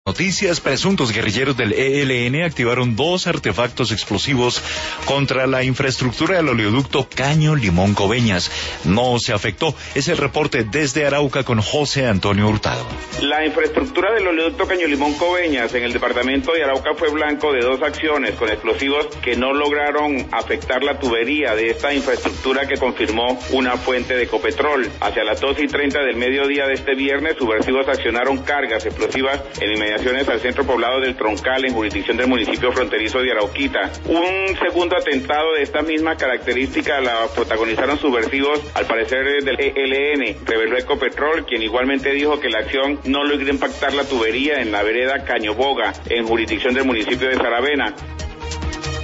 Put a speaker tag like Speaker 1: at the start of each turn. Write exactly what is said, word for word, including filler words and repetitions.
Speaker 1: Noticias: presuntos guerrilleros del E L N activaron dos artefactos explosivos contra la infraestructura del oleoducto Caño Limón Coveñas. No se afectó. Es el reporte desde Arauca con José Antonio Hurtado.
Speaker 2: La infraestructura del oleoducto Caño Limón Coveñas en el departamento de Arauca fue blanco de dos acciones con explosivos que no lograron afectar la tubería de esta infraestructura, que confirmó una fuente de Ecopetrol. Hacia las dos y treinta del mediodía de este viernes, subversivos accionaron cargas explosivas en inmediaciones al centro poblado del Troncal, en jurisdicción del municipio fronterizo de Arauquita. Un segundo atentado de esta misma característica la protagonizaron subversivos, al parecer del E L N, reveló Ecopetrol, quien igualmente dijo que la acción no logró impactar la tubería en la vereda Cañoboga, en jurisdicción del municipio de Saravena.